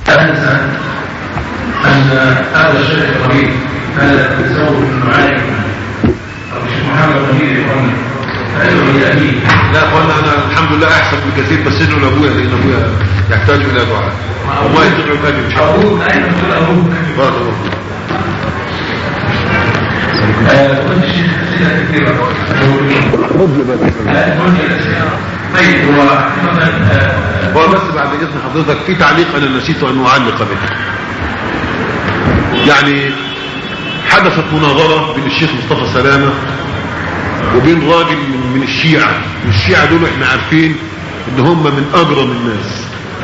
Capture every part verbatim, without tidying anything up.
أنسى أن هذا الشيخ الطبيب هذا يتزوج من معالي أو الشيخ محمد الطبيب يقول فأيضا يأتي. لا أخوانا أنا الحمد لله أحسن بكثير بس إنه لأبويا لأن أبويا يحتاج إلى دعاء وما يتبع الأجل إن شاء الله. أبوك أين تقول أبوك؟ بارك الله. كنت الشيخ أسئلة كثيرة طيب هو بس بعد إذن حضرتك في تعليق أنا نسيت أن أعلق به. يعني حدثت مناظرة بين الشيخ مصطفى سلامة وبين راجل من, من الشيعة. الشيعة دول احنا عارفين ان هم من اجرم الناس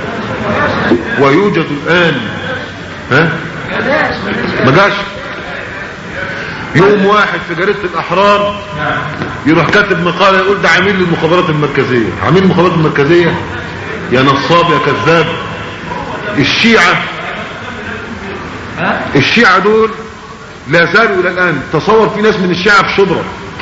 ويوجد الان ها ما جاش يوم واحد في جريدة الاحرار يروح كاتب مقالة يقول ده عميل للمخابرات المركزية. عميل المخابرات المركزية يا نصاب يا كذاب. الشيعة الشيعة دول لا زالوا الى الان. تصور في ناس من الشيعة في شبرا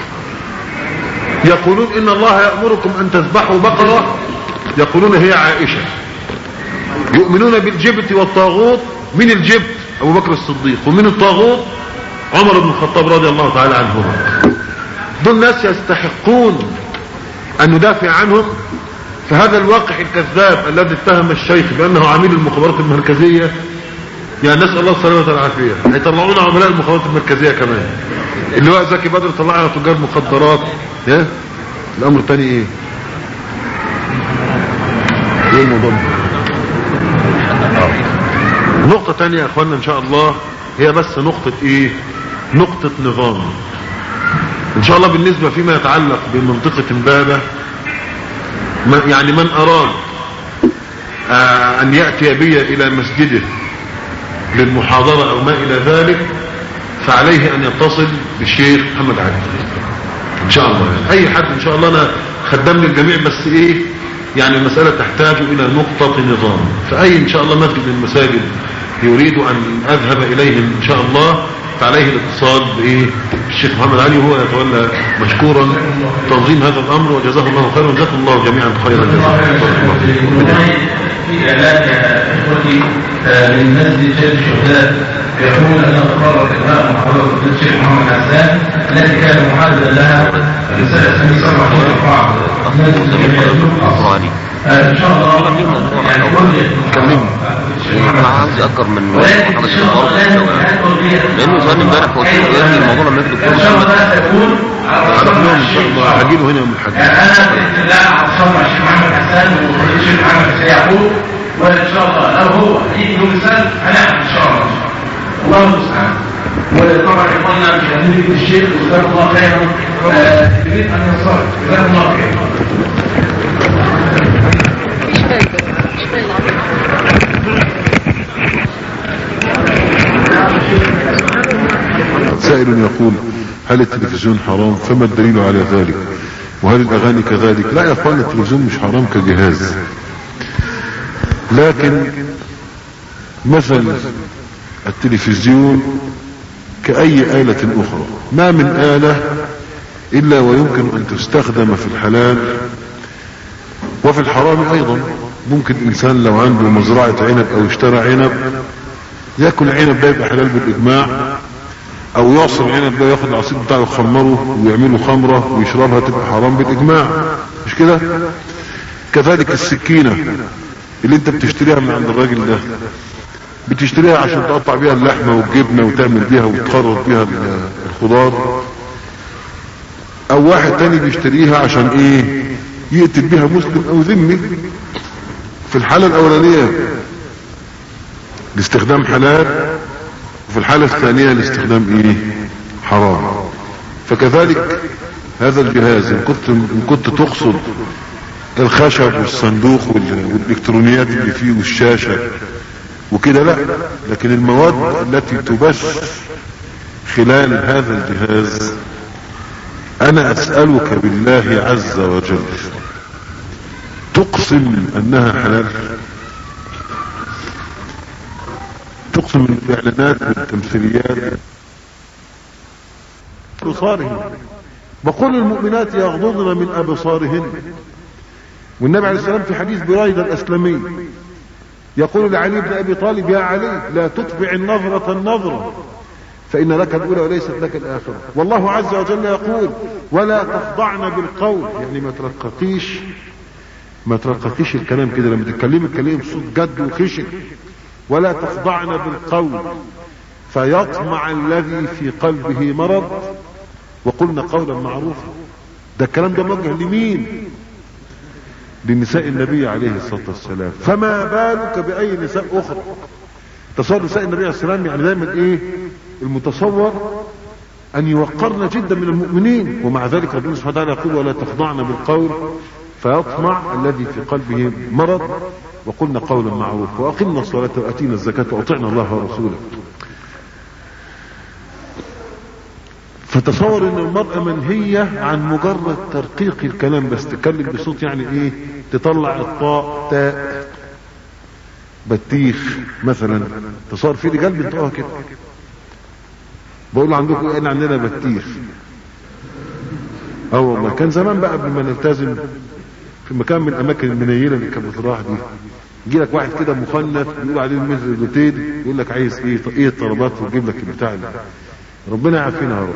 يقولون ان الله يأمركم ان تذبحوا بقرة يقولون هي عائشة. يؤمنون بالجبت والطاغوت. من الجبت ابو بكر الصديق ومن الطاغوت عمر بن الخطاب رضي الله تعالى عنهما. دول ناس يستحقون ان ندافع عنهم. فهذا الواقع الكذاب الذي اتهم الشيخ بانه عميل المخابرات المركزية يعني نسأل الله السلامة والعافية. هيطلعونا عملاء المخابرات المركزية كمان. اللي هو زكي بدر طلعنا تجار مخدرات. ايه الامر الثاني ايه ايه الموضوع؟ نقطة تانية يا اخوانا ان شاء الله هي بس نقطة ايه نقطة نظام ان شاء الله بالنسبة فيما يتعلق بمنطقة امبابة. يعني من اراد آه ان يأتي بي الى مسجده للمحاضرة او ما الى ذلك فعليه ان يتصل بالشيخ محمد علي ان شاء الله. يعني اي حد ان شاء الله انا خدام للجميع بس ايه يعني المسألة تحتاج الى نقطة نظام. فاي ان شاء الله مسجد من المساجد يريد ان اذهب اليهم ان شاء الله فعليه الاتصال بايه الشيخ محمد علي وهو يتولى مشكورا تنظيم هذا الامر وجزاه الله خيرا وجزاكم الله جميعا خيرا جزاكم. في اعلان يا اخوتي من مسجد شيخ الشهداء يقول أن تقرر إقراء محاضرة الشيخ محمد حسان التي كان محددا لها رسالة سنة سبعة وأربعة أفراني إن شاء الله يعني كلمني أنا عاوز أذكر من محاضرة الأرض لأنه سؤال امبارح هو شيء يأتي الموضوع لما يكتب إن شاء الله ده سيكون عرفناهم إن شاء الله هجيله هنا يوم الحد. يعني أنا بإذن الله أتصل مع الشيخ محمد حسان والشيخ محمد حسان يعقوب وإن شاء الله لو هو يجي يوم السبت هنعمل إن شاء الله الله المستعان. وطبعا قلنا بجانب الشيخ جزاكم الله خيرا يريد ان يصل جزاكم الله خيرا. سائل يقول هل التلفزيون حرام فما الدليل على ذلك وهل الاغاني كذلك؟ لا يا اخوان التلفزيون مش حرام كجهاز لكن مثل التلفزيون كأي آلة أخرى ما من آلة إلا ويمكن أن تستخدم في الحلال وفي الحرام أيضا. ممكن إنسان لو عنده مزرعة عنب أو اشترى عنب يأكل عنب ده يبقى حلال بالإجماع أو يعصر عنب ده ياخد العصير بتاعه يخمره ويعمله خمرة ويشربها تبقى حرام بالإجماع مش كده؟ كذلك السكينة اللي انت بتشتريها من عند الراجل ده بتشتريها عشان تقطع بيها اللحمة والجبنة وتعمل بيها وتخرط بيها الخضار او واحد تاني بيشتريها عشان ايه يقتل بيها مسلم او ذمي. في الحالة الاولانية الاستخدام حلال وفي الحالة الثانية الاستخدام ايه حرام. فكذلك هذا الجهاز ان كنت, إن كنت تقصد الخشب والصندوق والالكترونيات اللي فيه والشاشة وكده لا لكن المواد التي تبث خلال هذا الجهاز انا اسألك بالله عز وجل تقسم انها حلال؟ تقسم الاعلانات والتمثيليات بصارهم وقل المؤمنات يغضضن من ابصارهن. والنبي عليه السلام في حديث بريدة الاسلمي يقول لعلي بن ابي طالب يا علي لا تتبع النظرة النظرة فان لك الاولى وليست لك الاخرة. والله عز وجل يقول ولا تخضعن بالقول، يعني ما ترققيش ما ترققيش الكلام كده، لما تتكلمي الكلام بصوت جد وخشن. ولا تخضعن بالقول فيطمع الذي في قلبه مرض وقلنا قولا معروفا. ده الكلام ده موجه لمين؟ لنساء النبي عليه الصلاة والسلام، فما بالك بأي نساء أخرى. تصور نساء النبي عليه الصلاة والسلام يعني دايما ايه المتصور أن يوقرن جدا من المؤمنين، ومع ذلك ربنا سبحانه وتعالى يقول ولا تخضعن بالقول فيطمع الذي في قلبه مرض وقلنا قولا معروفا وأقمنا الصلاة وأتينا الزكاة وأطعنا الله ورسوله. فتصور ان المرأة منهية عن مجرد ترقيق الكلام، بس تتكلم بصوت يعني ايه تطلع الطاء تاء بطيخ مثلا. تصور في رجال بينطقوها كده، بقول له عندكم ايه؟ عندنا بطيخ. اه والله كان زمان بقى قبل ما نلتزم في مكان من الاماكن المنيله اللي كانت بتروح دي، يجي لك واحد كده مخنث يقول عليه مثل الدوتين، يقول لك عايز ايه ايه الطلبات ويجيب لك البتاع اللي ربنا يعافينا يا رب.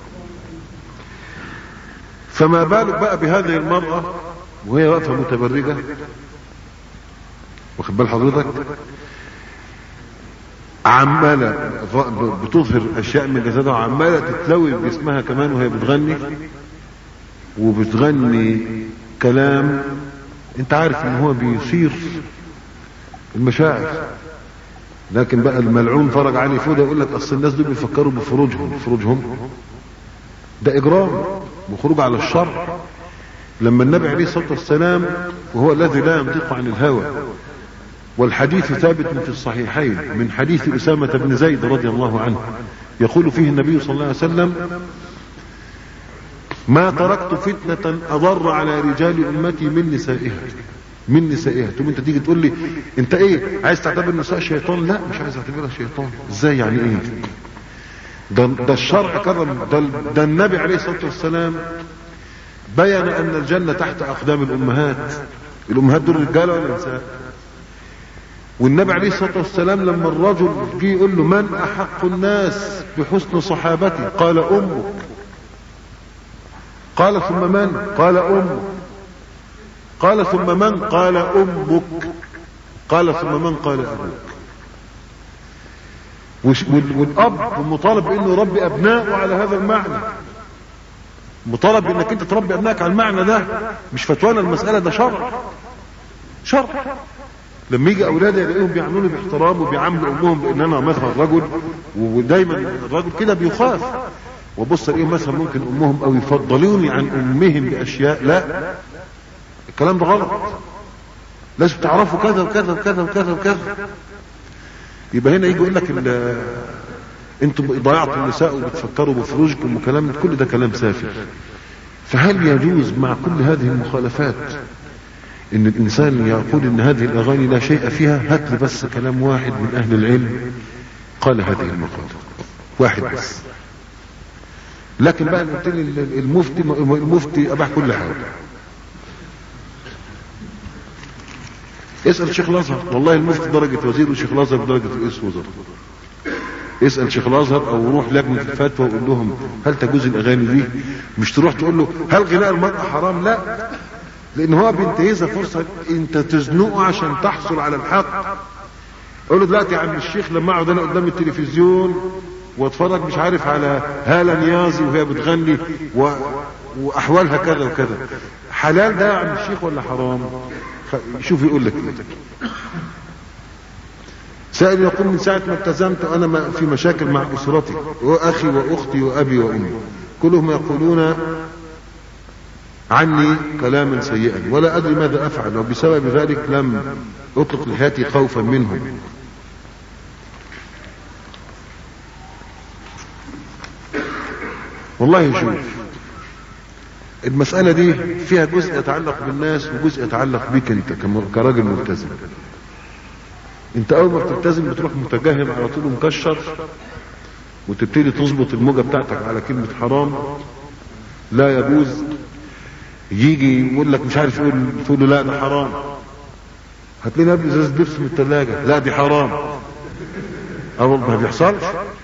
فما بالك بقى بهذه المرأة وهي واقفة متبرجة، واخد بال حضرتك، عمالة بتظهر اشياء من جسدها وعمالة تتلوي باسمها كمان وهي بتغني، وبتغني كلام انت عارف ان هو بيثير المشاعر. لكن بقى الملعون فرج علي فوده يقول لك اصل الناس دول بيفكروا بفروجهم. فروجهم ده اجرام وخروج على الشر. لما النبي عليه الصلاة والسلام وهو الذي لا ينطق عن الهوى، والحديث ثابت في الصحيحين من حديث أسامة بن زيد رضي الله عنه، يقول فيه النبي صلى الله عليه وسلم ما تركت فتنة أضر على رجال أمتي من نسائها. من نسائها. ثم انت تيجي تقول لي انت ايه عايز تعتبر النساء شيطان؟ لا مش عايز اعتبرها شيطان. ازاي يعني ايه؟ ده, ده الشرع كرم، ده, ده النبي عليه الصلاة والسلام بيّن ان الجنة تحت اقدام الامهات. الامهات دول رجاله ولا نساء؟ والنبي عليه الصلاة والسلام لما الرجل جه يقول له من احق الناس بحسن صحابتي؟ قال امك. قال ثم من؟ قال امك. قال ثم من؟ قال امك. قال ثم من؟ قال ابوك. والاب مطالب بانه يربي ابنائه على هذا المعنى، مطالب بانك انت تربي ابنائك على المعنى ده، مش فتوانا المسألة، ده شرع. شرع. لما يجي اولادي يلاقيهم بيعملوني باحترام وبيعاملوا امهم بان انا مثلا رجل، ودايما الرجل كده بيخاف، وبص الاقيهم مثلا ممكن امهم او يفضلوني عن امهم باشياء. لا الكلام ده غلط، لازم تعرفوا كذا وكذا وكذا وكذا وكذا. يبقى هنا يجي يقول لك انتم ضيعتوا النساء وبتفكروا بفروجكم وكلام، كل ده كلام سافر. فهل يجوز مع كل هذه المخالفات ان الانسان يقول ان هذه الاغاني لا شيء فيها؟ هات لي بس كلام واحد من اهل العلم قال هذه المقالة، واحد بس. لكن بقى المفتي المفتي اباح كل حاجه. اسأل شيخ الازهر، والله المفتي درجة وزير وشيخ الازهر درجة رئيس وزراء. اسأل شيخ الازهر او روح لجنة الفتوى وقول لهم هل تجوز الاغاني دي؟ مش تروح تقول له هل غناء المرأة حرام؟ لا، لان هو بينتهزها فرصة انت تزنقه عشان تحصل على الحق. اقول له دلوقتي يا عم الشيخ لما اقعد انا قدام التلفزيون واتفرج مش عارف على هالة نيازي وهي بتغني و... واحوالها كذا وكذا، حلال ده يا عم الشيخ ولا حرام؟ شوف يقول لك ايه. سائل يقول من ساعة ما التزمت انا في مشاكل مع اسرتي واخي واختي وابي وامي، كلهم يقولون عني كلاما سيئا ولا ادري ماذا افعل، وبسبب ذلك لم اطلق لحياتي خوفا منهم. والله شوف المسألة دي فيها جزء يتعلق بالناس وجزء يتعلق بيك انت كراجل ملتزم. انت اول ما بتلتزم بتروح متجهم على طول ومكشر وتبتدي تظبط الموجة بتاعتك على كلمة حرام لا يجوز. يجي يقول لك مش عارف يقول، تقول له لا ده حرام، هات لنا ازازه بيبسي من الثلاجه، لا دي حرام. اه ما بيحصلش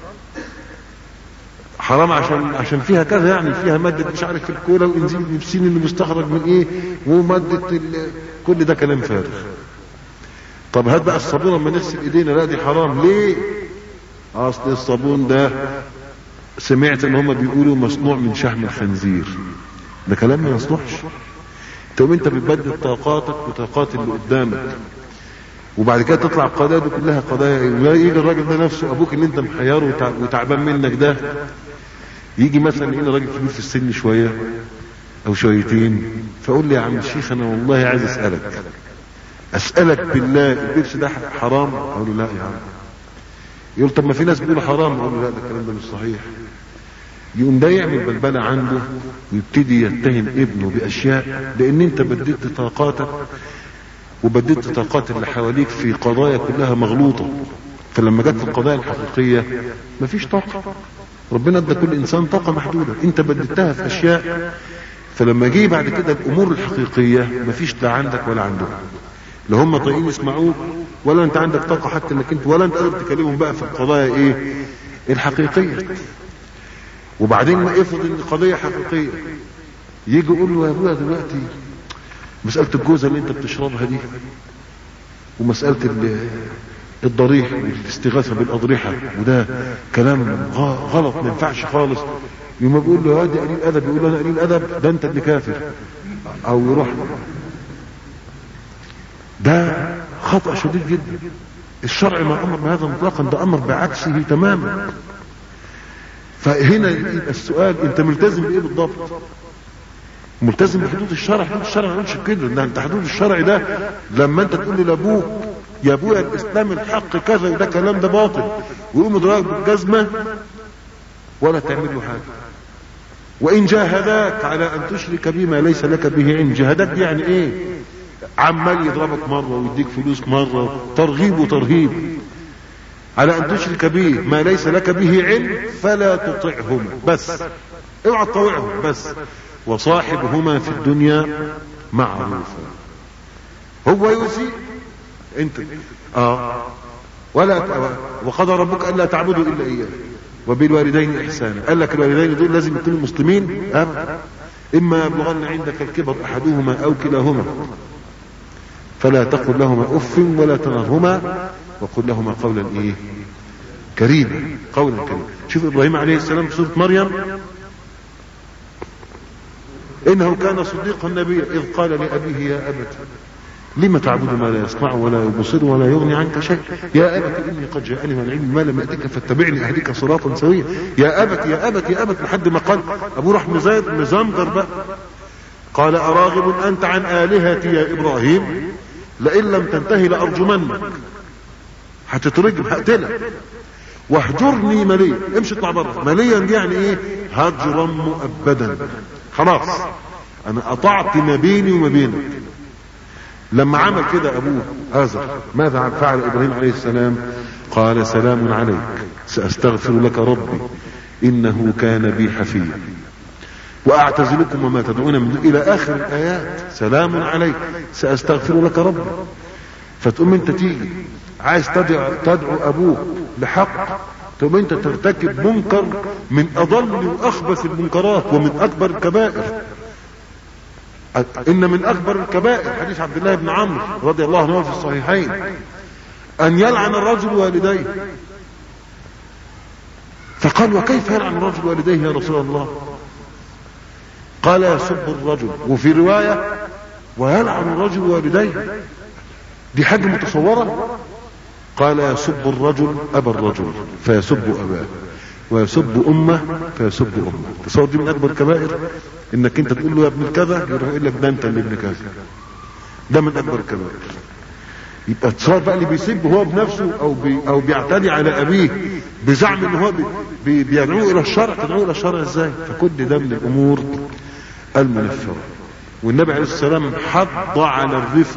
حرام عشان عشان فيها كذا، يعني فيها ماده مش عارف الكولا وانزيم البيبسين اللي مستخرج من ايه وماده كل ده كلام فارغ. طب هات بقى الصابون لما نغسل ايدينا، لا دي حرام. ليه؟ اصل الصابون ده سمعت ان هم بيقولوا مصنوع من شحم الخنزير، ده كلام ما يصلحش. تقوم انت بتبدل طاقاتك وطاقات اللي قدامك، وبعد كده تطلع القضايا دي كلها قضايا ايه؟ يجي الراجل ده نفسه ابوك اللي انت محيره وتعبان منك ده، يجي مثلا يجي راجل كبير في السن شويه او شويتين، فاقول لي يا عم الشيخ انا والله عايز اسالك اسالك بالله البيبسي ده حرام؟ اقول له لا يا عم. يقول طب ما في ناس بيقولوا حرام، اقول له لا ده الكلام ده مش صحيح. يقوم ده يعمل بلبله عنده ويبتدي يتهم ابنه باشياء، لان انت بدلت طاقاتك وبدلت طاقات اللي حواليك في قضايا كلها مغلوطه. فلما جت القضايا الحقيقيه مفيش طاقه، ربنا ادى كل انسان طاقه محدوده، انت بدلتها في اشياء. فلما جه بعد كده الامور الحقيقيه مفيش لا عندك ولا عندهم، لا هم طايقين يسمعوك ولا انت عندك طاقه حتى انك انت ولا انت قادر تكلمهم بقى في القضايا ايه الحقيقيه. وبعدين ما افرض ان القضيه حقيقيه، يجي يقول له يا ابويا دلوقتي مساله الجوزه اللي انت بتشربها دي ومساله الضريح والاستغاثه بالاضرحه وده كلام غلط ما ينفعش خالص. يوم بيقول له هادي قليل ادب، يقول له انا قليل ادب؟ ده انت اللي كافر. او يروح، ده خطأ شديد جدا. الشرع ما امر بهذا مطلقا، ده امر بعكسه تماما. فهنا يبقى السؤال انت ملتزم بايه بالضبط؟ ملتزم بحدود الشرع. حدود الشرع ما يقولش كده، ده انت حدود الشرع ده لما انت تقول لابوك يا ابويا الاسلام الحق كذا وده كلام ده باطل، ويقوم يضربك بالجزمه ولا تعمل له حاجه. وان جاهداك على ان تشرك بما ليس لك به علم، جاهداك يعني ايه؟ عمال يضربك مره ويديك فلوس مره، ترغيب وترهيب على ان تشرك به ما ليس لك به علم، فلا تطعهما، بس اوعى تطوعهم بس. وصاحبهما في الدنيا معروفا. هو يسيء انت اه ولا وقضى ربك الا تعبدوا الا اياه وبالوالدين احسانا. قال لك الوالدين دول لازم يكونوا مسلمين؟ ابدا. اما يبلغن عندك الكبر احدهما او كلاهما فلا تقل لهما اف ولا تنهرهما وقل لهما قولا ايه كريما، قولا كريما. شوف ابراهيم عليه السلام في سورة مريم، انه كان صديقا نبيا اذ قال لابيه يا ابت لما تعبد ما لا يسمع ولا يبصر ولا يغني عنك شيء، يا ابت اني قد جاءني من العلم ما لم ياتك فاتبعني اهدك صراطا سويا. يا ابت يا ابت يا ابت لحد ما قال ابوه راح مزايد مزمجر بقى، قال اراغب انت عن الهتي يا ابراهيم لئن لم تنتهي لارجمنك، هتترجم هقتلك، واهجرني مليا، امشي اطلع بره. مليا دي يعني ايه؟ هجرا مؤبدا، خلاص انا قطعت ما بيني وما بينك. لما عمل كده ابوه آزر ماذا فعل ابراهيم عليه السلام؟ قال سلام عليك ساستغفر لك ربي انه كان بي حفيا واعتزلكم وما تدعون من الى اخر الايات. سلام عليك ساستغفر لك ربي. فتقوم انت تيجي عايز تدعو, تدعو ابوك لحق، تقوم انت ترتكب منكر من اضل واخبث المنكرات ومن اكبر الكبائر. ان من اكبر الكبائر حديث عبد الله بن عمرو رضي الله عنه في الصحيحين ان يلعن الرجل والديه. فقال وكيف يلعن الرجل والديه يا رسول الله؟ قال يسب الرجل، وفي رواية ويلعن الرجل والديه، دي حاجة متصورة؟ قال يسب الرجل ابا الرجل فيسب اباه ويسب امه فيسب امه. تصور دي من اكبر الكبائر، انك انت تقول له يا ابن الكذا يروح يقول لك ده انت اللي ابن كذا. ده من اكبر الكبائر. يبقى تصور بقى اللي بيسب هو بنفسه او بي او بيعتدي على ابيه بزعم ان هو بي بي بيدعوه الى الشرع. تدعوه الى الشرع ازاي؟ فكل ده من الامور المنفره. والنبي عليه السلام حض على الرفق.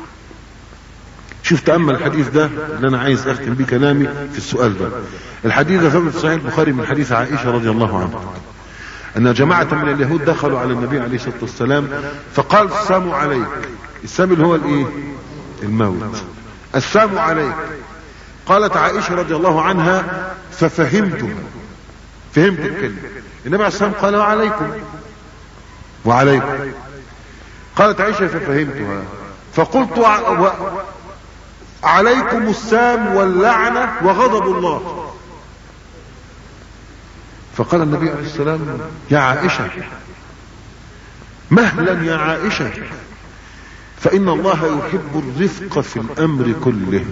شوف تأمل الحديث ده اللي انا عايز اختم بيه كلامي في السؤال ده. الحديث ده ثبت في صحيح البخاري من حديث عائشة رضي الله عنها ان جماعة من اليهود دخلوا على النبي عليه الصلاة والسلام فقال السلام عليك. السلام اللي هو الايه؟ الموت. السلام عليك. قالت عائشة رضي الله عنها ففهمتها، فهمت الكلمة. النبي عليه السلام قال وعليكم وعليكم. قالت عائشة ففهمتها فقلت و... عليكم السام واللعنة وغضب الله. فقال النبي عليه السلام يا عائشة مهلا يا عائشة فإن الله يحب الرفق في الأمر كله.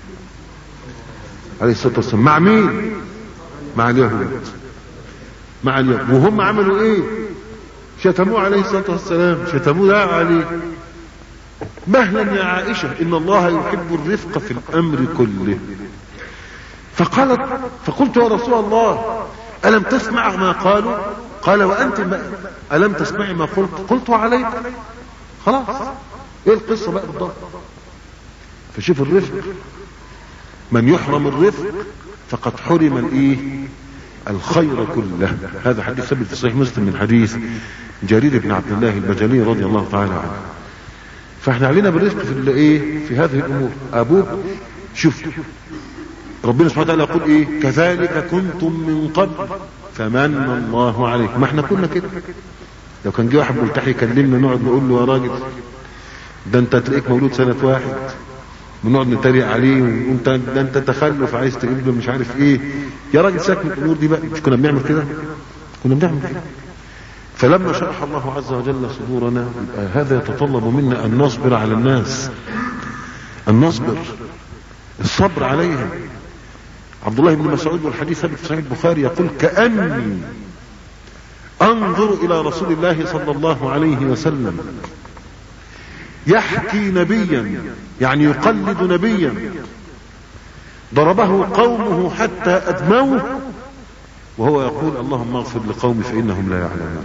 عليه الصلاة والسلام مع مين؟ مع اليهود، مع اليهود. وهم عملوا ايه؟ شتموه عليه الصلاة والسلام، شتموه لا عليه. مهلا يا عائشة إن الله يحب الرفق في الأمر كله. فقالت فقلت يا رسول الله ألم تسمع ما قالوا؟ قال وأنت ما ألم تسمعي ما قلت؟ قلت وعليك. خلاص ايه القصة بقى بالضبط؟ فشوف الرفق، من يحرم الرفق فقد حرم الايه؟ الخير كله. هذا حديث ثبت في صحيح مسلم من حديث جرير بن عبد الله البجلي رضي الله تعالى عنه. فاحنا علينا بالرفق في الايه؟ في هذه الامور. ابوك شوف ربنا سبحانه وتعالى يقول ايه؟ كذلك كنتم من قبل فمن الله عليكم. ما احنا كنا كده. لو كان جه واحد ملتحي يكلمنا نقعد نقول له يا راجل ده انت تلاقيك مولود سنة واحد، ونقعد نتريق عليه وانت ده انت تخلف عايز تجيب له مش عارف ايه. يا راجل ساكت من الامور دي بقى. مش كنا بنعمل كده؟ كنا بنعمل كده. فلما شرح الله عز وجل صدورنا يبقى هذا يتطلب منا ان نصبر على الناس، ان نصبر الصبر عليهم. عبد الله بن مسعود والحديث ثابت في صحيح البخاري يقول كأني انظر الى رسول الله صلى الله عليه وسلم يحكي نبيا، يعني يقلد نبيا ضربه قومه حتى ادموه وهو يقول اللهم اغفر لقومي فانهم لا يعلمون.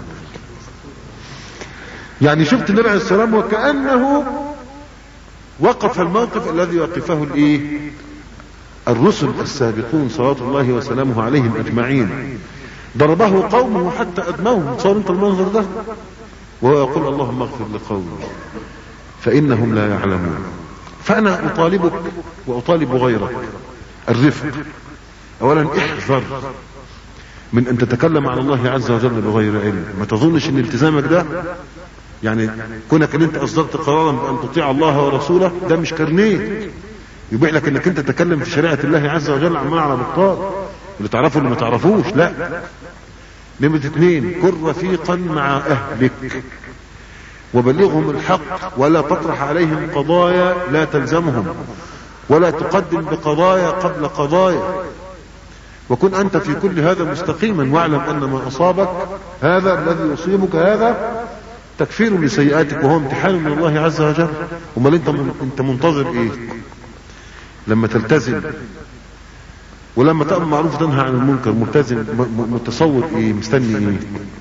يعني شفت النبي عليه السلام وكأنه وقف الموقف الذي وقفه الايه؟ الرسل السابقون صلوات الله وسلامه عليهم اجمعين. ضربه قومه حتى ادموه. صار انت المنظر ده وهو يقول اللهم اغفر لقومي فانهم لا يعلمون. فانا اطالبك واطالب غيرك الرفق. اولا احذر من ان تتكلم عن الله عز وجل بغير علم. ما تظنش ان التزامك ده يعني كونك ان انت اصدرت قرارا بان تطيع الله ورسوله ده مش كارنيه يبيح لك انك انت تتكلم في شريعة الله عز وجل عمال على بطال اللي تعرفه اللي ما تعرفوش. لا. نمرة اثنين كن رفيقا مع اهلك وبلغهم الحق ولا تطرح عليهم قضايا لا تلزمهم ولا تقدم بقضايا قبل قضايا. وكن انت في كل هذا مستقيما واعلم ان ما اصابك هذا الذي يصيبك هذا تكفير لسيئاتك وهو امتحان من الله عز وجل. امال انت انت منتظر ايه؟ لما تلتزم ولما تأمر معروف تنهى عن المنكر ملتزم متصور ايه؟ مستني ايه؟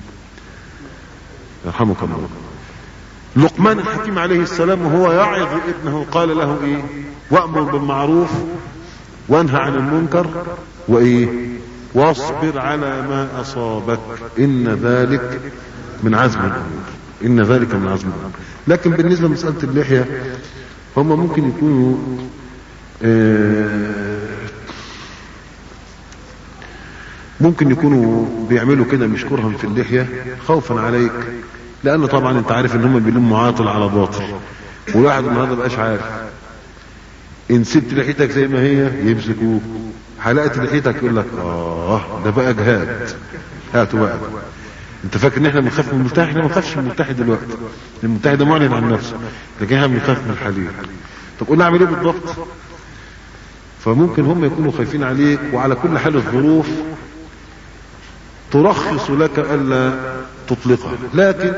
يرحمك الله. لقمان الحكيم عليه السلام وهو يعظ ابنه قال له ايه؟ وأمر بالمعروف وانهى عن المنكر وايه؟ واصبر على ما اصابك ان ذلك من عزم الامور. ان ذلك من عزم الامور. لكن بالنسبة لمسألة اللحية هم ممكن يكونوا ممكن يكونوا بيعملوا كده مش كرها في اللحية خوفا عليك، لأنه طبعا انت عارف ان هم بيلموا عاطل على باطل والواحد من هذا بقاش عارف. ان سبت لحيتك زي ما هي يمسكوك، حلقت لحيتك يقول لك اه ده بقى جهاد هاتوا بقى. انت فاكر ان احنا بنخاف من الملتحي؟ احنا ما بنخافش من الملتحي دلوقتي، الملتحي ده معلن عن نفسه، لكن احنا بنخاف من الحليل. طب قلنا اعمل ايه بالضبط؟ فممكن هم يكونوا خايفين عليك. وعلى كل حال الظروف ترخص لك الا تطلقها، لكن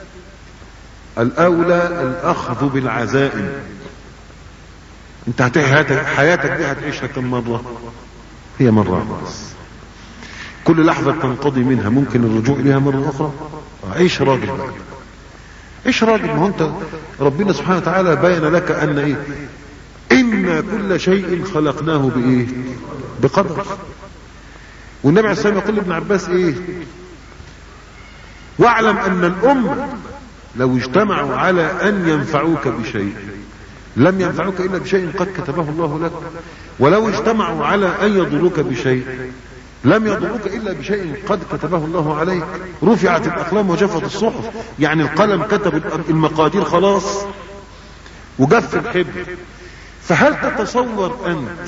الاولى الاخذ بالعزائم. انت هتعيش حياتك دي هتعيشها كم مرة؟ هي مرة بس. كل لحظة تنقضي منها ممكن الرجوع اليها مرة اخرى. عيش راجل بقى. عيش راجل. ما هو انت ربنا سبحانه وتعالى بين لك ان ايه؟ إن كل شيء خلقناه بإيه؟ بقدر. والنبي عليه السلام يقول لابن عباس إيه؟ واعلم أن الأمة لو اجتمعوا على أن ينفعوك بشيء لم ينفعوك إلا بشيء قد كتبه الله لك. ولو اجتمعوا على أن يضروك بشيء لم يضروك إلا بشيء قد كتبه الله عليك. رفعت الأقلام وجفت الصحف، يعني القلم كتب المقادير خلاص وجف الحبر. فهل تتصور أنت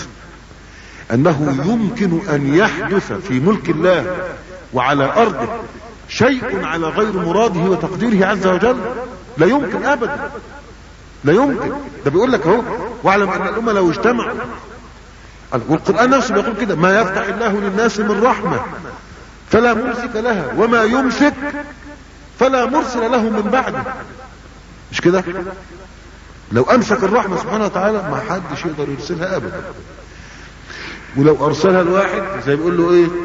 أنه يمكن أن يحدث في ملك الله وعلى أرضه شيء على غير مراده وتقديره عز وجل؟ لا يمكن أبدا، لا يمكن. ده بيقول لك اهو واعلم أن الأمة لو اجتمعوا، والقرآن نفسه بيقول كده: ما يفتح الله للناس من رحمة فلا ممسك لها وما يمسك فلا مرسل له من بعده. مش كده؟ لو أمسك الرحمة سبحانه وتعالى ما حدش يقدر يرسلها أبدا. ولو أرسلها الواحد زي بيقول له إيه؟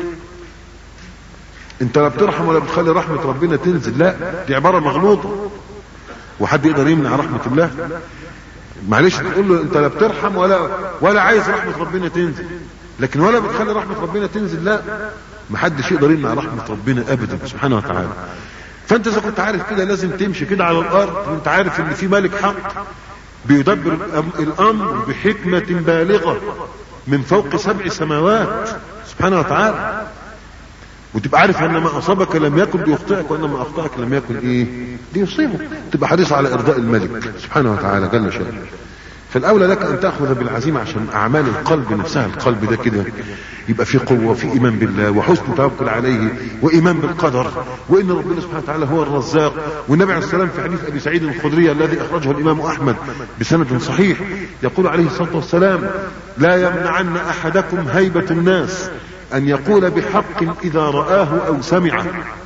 أنت لا بترحم ولا بتخلي رحمة ربنا تنزل. لا، دي عبارة مغلوطة. وحد يقدر يمنع رحمة الله؟ معلش تقول له أنت لا بترحم ولا ولا عايز رحمة ربنا تنزل، لكن ولا بتخلي رحمة ربنا تنزل. لا، ما حدش يقدر يمنع رحمة ربنا أبدا سبحانه وتعالى. فأنت إذا كنت عارف كده لازم تمشي كده على الأرض وأنت عارف إن في ملك حق بيدبر الأمر بحكمة بالغة من فوق سبع سماوات سبحانه وتعالى، وتبقى عارف ان ما اصابك لم يكن ليخطئك وان ما اخطأك لم يكن ايه ليصيبك. تبقى حريص على ارضاء الملك سبحانه وتعالى جل شأنه. فالاولى لك ان تاخذ بالعزيمه عشان اعمال القلب نفسها، القلب ده كده يبقى فيه قوه وفي ايمان بالله وحسن توكل عليه وايمان بالقدر وان ربنا سبحانه وتعالى هو الرزاق. والنبي عليه السلام في حديث ابي سعيد الخدري الذي اخرجه الامام احمد بسند صحيح يقول عليه الصلاه والسلام: لا يمنعن احدكم هيبه الناس أن يقول بحق إذا رآه أو سمعه،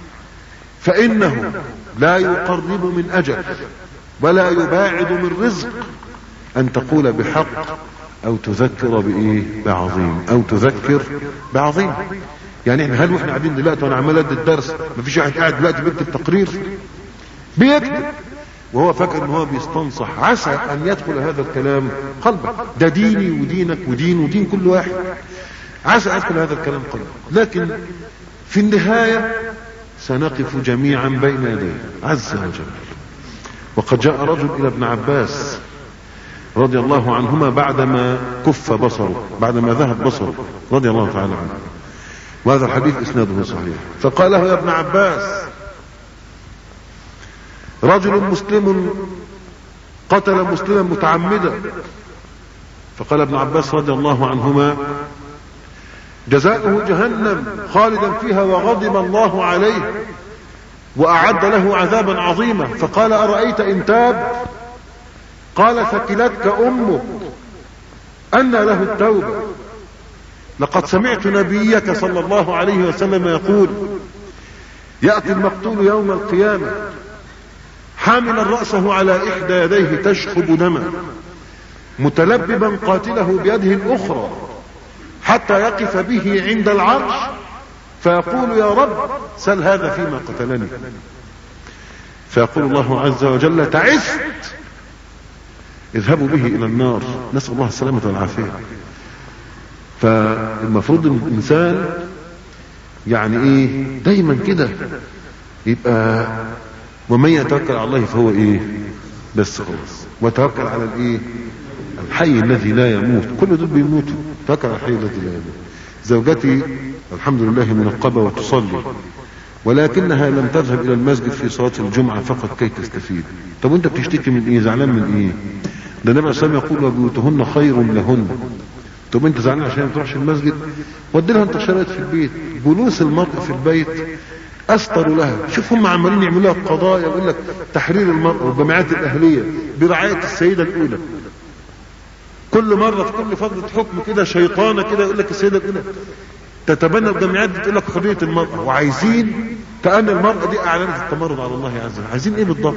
فإنه لا يقرب من أجل ولا يباعد من رزق أن تقول بحق أو تذكر بإيه بعظيم أو تذكر بعظيم. يعني احنا هل واحنا قاعدين دلوقتي وانا عمال ادي الدرس مفيش واحد قاعد دلوقتي بيكتب تقرير بيكتب وهو فاكر ان هو بيستنصح؟ عسى ان يدخل هذا الكلام قلبك. ده ديني ودينك ودين ودين كل واحد، عسى أن يدخل هذا الكلام قلبك. لكن في النهاية سنقف جميعا بين يديه عز وجل. وقد جاء رجل إلى ابن عباس رضي الله عنهما بعدما كف بصره، بعدما ذهب بصره رضي الله تعالى عنه، وهذا الحديث إسناده صحيح. فقال له: يا ابن عباس، رجل مسلم قتل مسلما متعمدا. فقال ابن عباس رضي الله عنهما: جزاؤه جهنم خالدا فيها وغضب الله عليه وأعد له عذابا عظيما. فقال: أرأيت إن تاب؟ قال: ثكلتك أمك، أن له التوبة؟ لقد سمعت نبيك صلى الله عليه وسلم يقول: يأتي المقتول يوم القيامة حاملا رأسه على إحدى يديه تشخب دما متلببا قاتله بيده الأخرى حتى يقف به عند العرش فيقول: يا رب سل هذا فيما قتلني. فيقول الله عز وجل: تعست، اذهبوا به إلى النار. نسأل الله السلامة والعافية. فالمفروض الإنسان يعني إيه دايما كده يبقى ومن يتوكل على الله فهو إيه بس خلاص، وتوكل على الإيه الحي الذي لا يموت. كل دول بيموتوا، توكل على الحي الذي لا يموت. زوجتي الحمد لله منقبة وتصلي، ولكنها لم تذهب إلى المسجد في صلاة الجمعة فقط كي تستفيد. طب وانت بتشتكي من ايه؟ زعلان من ايه؟ ده النبي عليه الصلاة والسلام يقول: وبيوتهن خير لهن. طب انت زعلان عشان ما تروحش المسجد؟ ودي لها انت شريط في البيت. جلوس المرأة في البيت أستر لها. شوف هم عمالين يعملوها قضايا، يقول لك تحرير المرأة والجمعيات الأهلية برعاية السيدة الأولى. كل مرة في كل فترة حكم كده شيطانة كده يقول لك السيدة الأولى تتبنى الجمعيات دي تقول لك حرية المرأة، وعايزين كأن المرأة دي أعلنت التمرد على الله عز وجل. عايزين إيه بالضبط؟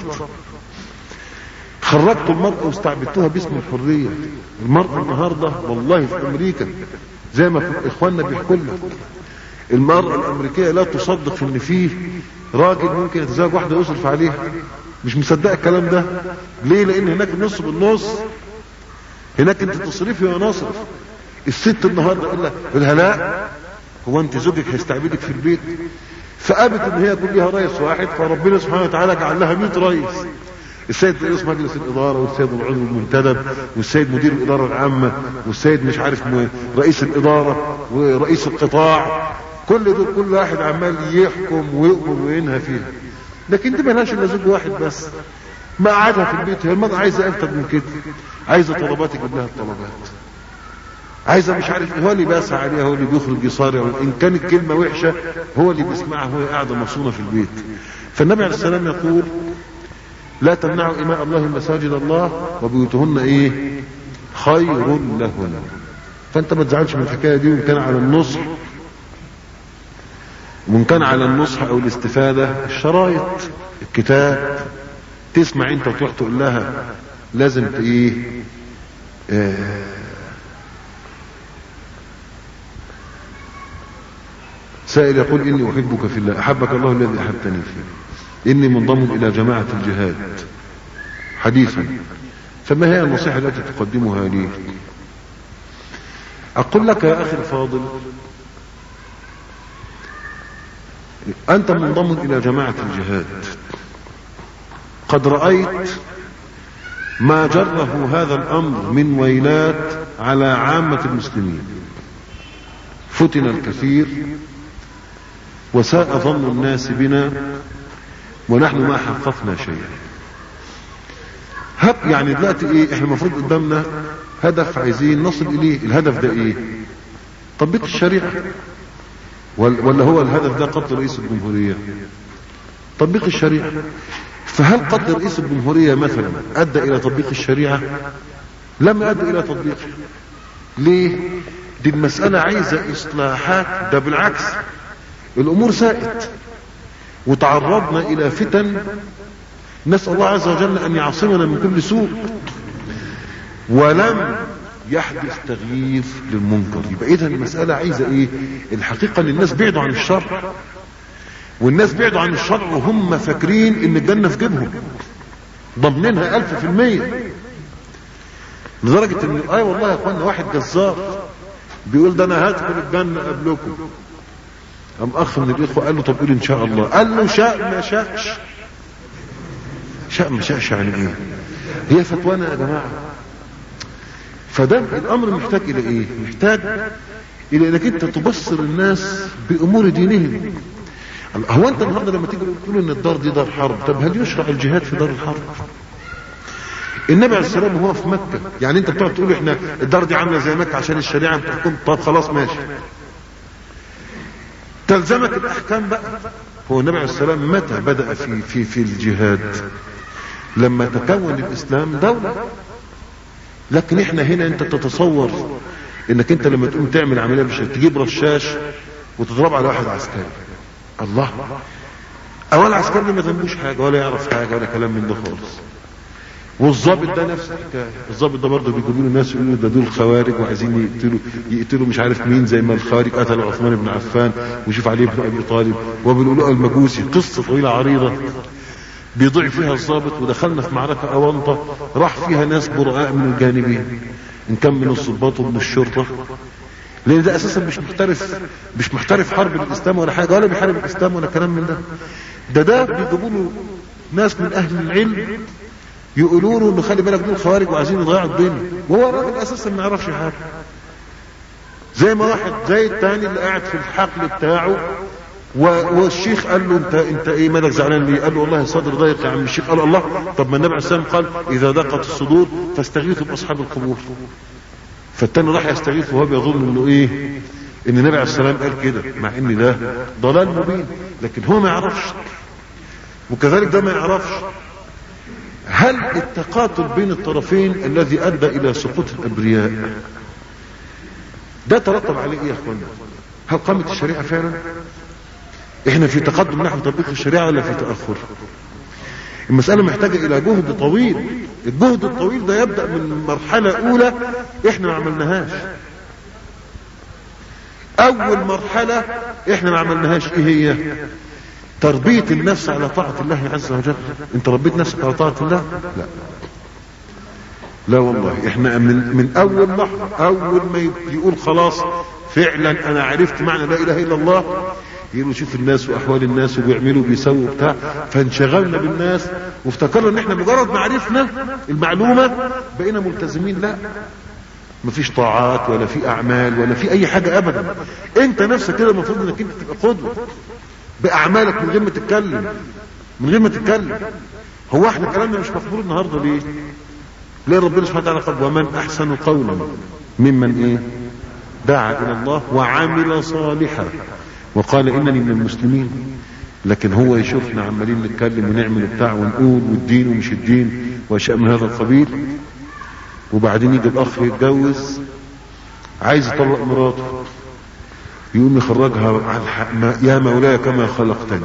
خرجتوا المرأة واستعبدتوها باسم الحرية. المرأة النهاردة والله في أمريكا زي ما إخواننا بيحكوا لنا، المرأة الأمريكية لا تصدق إن فيه راجل ممكن يتزوج واحدة ويصرف عليها. مش مصدق الكلام ده. ليه؟ لأن هناك النص بالنص، هناك انت تصرفي وانا اصرف. الست النهارده يقول لها: لا، هو انت زوجك هيستعبدك في البيت؟ فقابت ان هي يكون لها رئيس واحد، فربنا سبحانه وتعالى جعل لها مئة رئيس. السيد رئيس مجلس الاداره والسيد العضو المنتدب والسيد مدير الاداره العامه والسيد مش عارف رئيس الاداره ورئيس القطاع، كل دول كل واحد عمال يحكم ويؤمر وينهى فيها. لكن دي ملهاش الا زوج واحد بس، ما قعدها في البيت. هي المرأة عايزه اكتر من كده، عايزه طلبات يجيب لها الطلبات، عايزه مش عارف هو اللي باسع عليها، هو اللي بيخرج يصارع، وان كانت كلمه وحشه هو اللي بيسمعها وهي قاعده مصونه في البيت. فالنبي عليه السلام يقول لا تمنعوا إماء الله مساجد الله وبيوتهن ايه خير لهن. فانت ما تزعلش من الحكايه دي، وان كان على النصح وان كان على النصح او الاستفاده الشرايط الكتاب تسمع انت وتروح تقول لها لازم ايه آه سائل يقول اني احبك في الله احبك الله الذي احبتني فيه، اني منضم الى جماعة الجهاد حديثا. فما هي النصيحة التي تقدمها لي؟ اقول لك يا اخي الفاضل، انت منضم الى جماعة الجهاد، قد رأيت ما جره هذا الامر من ويلات على عامة المسلمين، فتن الكثير وساء ظن الناس بنا ونحن ما حققنا شيئا. هب يعني دلوقتي ايه احنا المفروض قدامنا هدف عايزين نصل اليه، الهدف ده ايه؟ تطبيق الشريعة، ولا هو الهدف ده قتل رئيس الجمهورية؟ تطبيق الشريعة. فهل قتل رئيس الجمهورية مثلا ادى الى تطبيق الشريعة؟ لم ادى الى تطبيقه. ليه؟ دي المسألة عايزة اصلاحات، ده بالعكس الامور ساءت وتعرضنا الى فتن، نسأل الله عز وجل ان يعصمنا من كل سوء، ولم يحدث تغيير للمنكر. يبقى اذا المسألة عايزة ايه؟ الحقيقة ان الناس بعدوا عن الشر، والناس بعدوا عن الشر وهم فاكرين ان الجنة في جيبهم ضمنينها الف في المية، لدرجة ان اي والله يا اخوانا واحد جزار بيقول ده انا هدخل الجنة قبلكم. قام اخ من الاخوه قال له طب قول ان شاء الله. قال له شاء ما شاءش. شاء ما شاءش يعني ايه؟ هي فتوانا يا جماعه. فده الامر محتاج الى ايه؟ محتاج الى انك انت تبصر الناس بامور دينهم. هو انت النهارده لما تيجي تقول ان الدار دي دار حرب، طب هل يشرع الجهاد في دار الحرب؟ النبي عليه السلام وهو في مكه، يعني انت بتقعد تقول احنا الدار دي عامله زي مكه عشان الشريعه بتحكم، طب خلاص ماشي، تلزمك الاحكام بقى. هو النبي عليه السلام متى بدأ في في في الجهاد؟ لما تكون الاسلام دولة. لكن احنا هنا انت تتصور انك انت لما تقوم تعمل عملية مش تجيب رشاش وتضرب على واحد عسكري، الله، اول عسكري ما ذنبوش حاجة ولا يعرف حاجة ولا كلام من ده خالص. والضابط ده نفس الحكايه، الضابط ده برضه بيجيبوا له الناس يقولوا ده دول خوارج وعايزين يقتلوا يقتلوا مش عارف مين، زي ما الخوارج قتلوا عثمان بن عفان وشوف علي بن ابي طالب، وبيقولوا المجوسي. قصه طويله عريضه بيضيع فيها الضابط. ودخلنا في معركه اونطه راح فيها ناس براء من الجانبين، ان كان من الضباط ومن الشرطه، لان ده اساسا مش محترف مش محترف حرب الاسلام ولا حاجه، ولا بيحارب الاسلام ولا كلام من ده. ده ده بيجيبوا له ناس من اهل العلم يقولوا له انه خلي بالك دول خوارج وعايزين يضيعوا الدنيا، وهو الراجل اساسا ما يعرفش حاجه. زي ما واحد زي الثاني اللي قاعد في الحقل بتاعه والشيخ قال له انت انت ايه مالك زعلان ليه؟ قال له والله صدر ضيق يا عم الشيخ. قال الله، طب ما النبي عليه السلام قال اذا ضاقت الصدور فاستغيثوا باصحاب القبور. فالثاني راح يستغيث وهو بيظن انه ايه؟ ان النبي عليه السلام قال كده، مع ان ده ضلال مبين، لكن هو ما يعرفش، وكذلك ده ما يعرفش. هل التقاتل بين الطرفين الذي ادى الى سقوط الابرياء ده ترتب عليه ايه يا اخوانا؟ هل قامت الشريعه فعلا؟ احنا في تقدم نحو تطبيق الشريعه ولا في تاخر؟ المساله محتاجه الى جهد طويل. الجهد الطويل ده يبدا من مرحله اولى احنا ما عملناهاش. اول مرحله احنا ما عملناهاش ايه هي؟ تربية النفس على طاعة الله عز وجل. انت ربيت نفسك على طاعة الله؟ لا لا والله. احنا من, من اول لحظة اول ما يقول خلاص فعلا انا عرفت معنى لا اله الا الله، يقولوا شوف الناس واحوال الناس وبيعملوا وبيسووا بتاع، فانشغلنا بالناس وافتكرنا ان احنا مجرد ما عرفنا المعلومه بقينا ملتزمين. لا، مفيش طاعات ولا في اعمال ولا في اي حاجه ابدا. انت نفسك كده المفروض انك انت تبقى قدوه باعمالك من غير ما تتكلم، من غير ما تتكلم. هو احنا كلامنا مش مقبول النهارده ليه؟ ليه ربنا سبحانه وتعالى قال ومن احسن قولا ممن ايه دعا الى الله وعمل صالحا وقال انني من المسلمين. لكن هو يشوفنا عمالين نتكلم ونعمل بتاع ونقول والدين ومش الدين واشياء من هذا القبيل، وبعدين يجي الاخ يتجوز عايز يطلق مراته يقوم يخرجها يا مولاي كما خلقتني،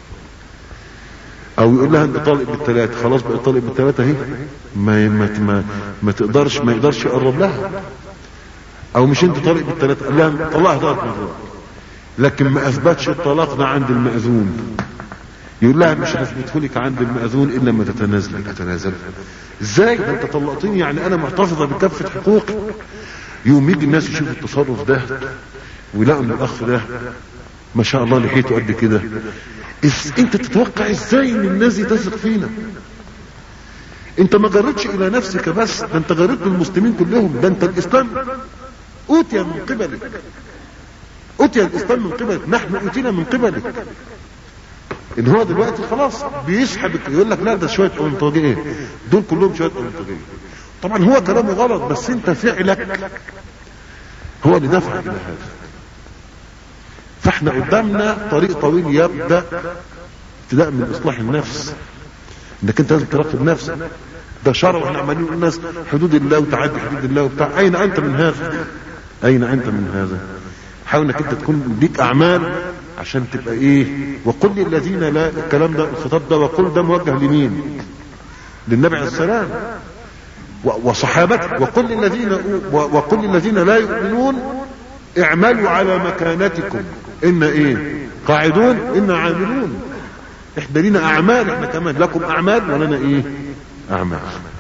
او يقول لها انت طالق بالثلاثه، خلاص بقى طالق بالثلاثه اهي، ما ما ما, ما تقدرش ما يقدرش يقرب لها. او مش انت طالق بالثلاثه، قال لها طلقها ثلاث مرات لكن ما اثبتش الطلاق ده عند المأذون، يقول لها مش هثبته لك عند المأذون الا لما تتنازل. اتنازل ازاي؟ ده انت طلقتني يعني انا محتفظه بكافه حقوقي. يوم يجي الناس يشوفوا التصرف ده ويلاقوا ان الاخ ده ما شاء الله لحيته قد كده، انت تتوقع ازاي ان الناس دي تثق فينا؟ انت ما جرتش الى نفسك بس، ده انت جريت للمسلمين كلهم. ده انت الاسلام اوتي من قبلك، اوتي الاسلام من قبلك، نحن اوتينا من قبلك. ان هو دلوقتي خلاص بيسحبك يقول لك لا ده شويه انطاجيه، دول كلهم شويه انطاجيه. طبعا هو كلامه غلط بس انت فعلك هو اللي دفع الى هذا. فاحنا قدامنا طريق طويل يبدا ابتداء من اصلاح النفس، انك انت لازم تراقب نفسك. ده شرع واحنا عمالين نقول الناس حدود الله وتعدي حدود الله وبتاع، اين انت من هذا؟ اين انت من هذا؟ حاول انك انت تكون ليك اعمال عشان تبقى ايه. وقل للذين لا، الكلام ده الخطاب ده وقل ده موجه لمين؟ للنبي عليه السلام وصحابته. وقل للذين وقل للذين لا يؤمنون اعملوا على مكانتكم ان ايه قاعدون ان عاملون. احنا لنا اعمال، احنا كمان لكم اعمال ولنا ايه اعمال.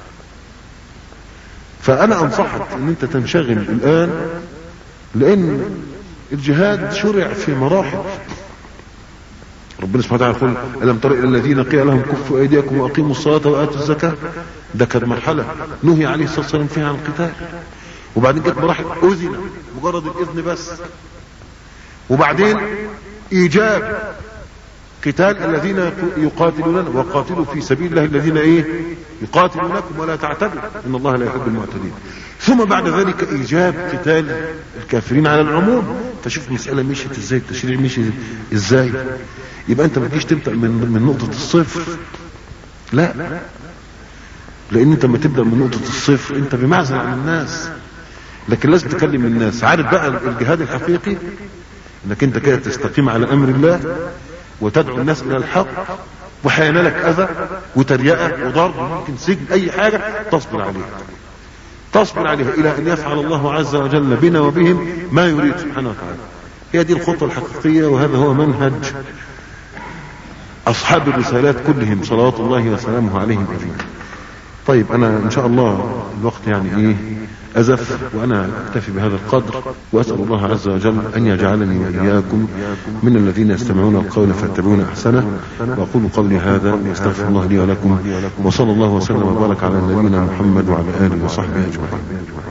فانا انصحك ان انت تنشغل الان، لان الجهاد شرع في مراحل. ربنا سبحانه وتعالى يقول ألم تر إلى الذين قيل لهم كفوا أيديكم وأقيموا الصلاة وآتوا الزكاة. ده كانت مرحلة نهي عليه الصلاة والسلام فيها عن القتال، وبعدين جت مراحل أذن مجرد الإذن بس، وبعدين إيجاب قتال الذين يقاتلون وقاتلوا في سبيل الله الذين ايه يقاتلونكم ولا تعتدوا ان الله لا يحب المعتدين. ثم بعد ذلك ايجاب قتال الكافرين على العموم. تشوف مسألة مشيت ازاي، التشريع مشي ازاي. يبقى انت ما تجيش تبدأ من من نقطة الصفر، لا، لان انت ما تبدأ من نقطة الصفر انت بمعزل عن الناس، لكن لازم تكلم الناس. عارف بقى الجهاد الحقيقي انك انت كده تستقيم على امر الله وتدعو الناس الى الحق، وحين لك اذى وتريقه وضرب ممكن سجن اي حاجه تصبر عليها، تصبر عليها الى ان يفعل الله عز وجل بنا وبهم ما يريد سبحانه وتعالى. هي دي الخطه الحقيقيه، وهذا هو منهج اصحاب الرسالات كلهم صلوات الله وسلامه عليهم اجمعين. طيب انا ان شاء الله الوقت يعني ايه أزف، وأنا أكتفي بهذا القدر، وأسأل الله عز وجل أن يجعلني وإياكم من الذين يستمعون القول فيتبعون أحسنه. وأقول قولي هذا وأستغفر الله لي ولكم، وصلى الله وسلم وبارك على نبينا محمد وعلى آله وصحبه أجمعين.